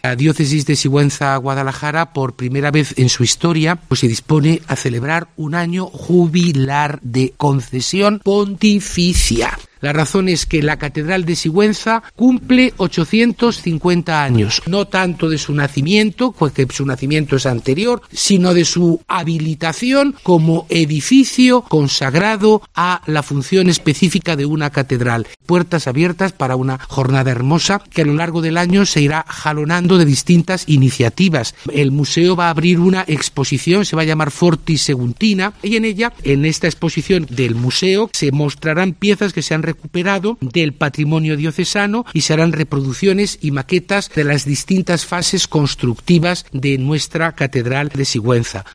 La diócesis de Sigüenza-Guadalajara, por primera vez en su historia, pues se dispone a celebrar un año jubilar de concesión pontificia. La razón es que la Catedral de Sigüenza cumple 850 años, no tanto de su nacimiento, porque su nacimiento es anterior, sino de su habilitación como edificio consagrado a la función específica de una catedral. Puertas abiertas para una jornada hermosa que a lo largo del año se irá jalonando de distintas iniciativas. El museo va a abrir una exposición, se va a llamar Fortis Seguntina, y en ella, en esta exposición del museo, se mostrarán piezas que se han recuperado del patrimonio diocesano y se harán reproducciones y maquetas de las distintas fases constructivas de nuestra Catedral de Sigüenza.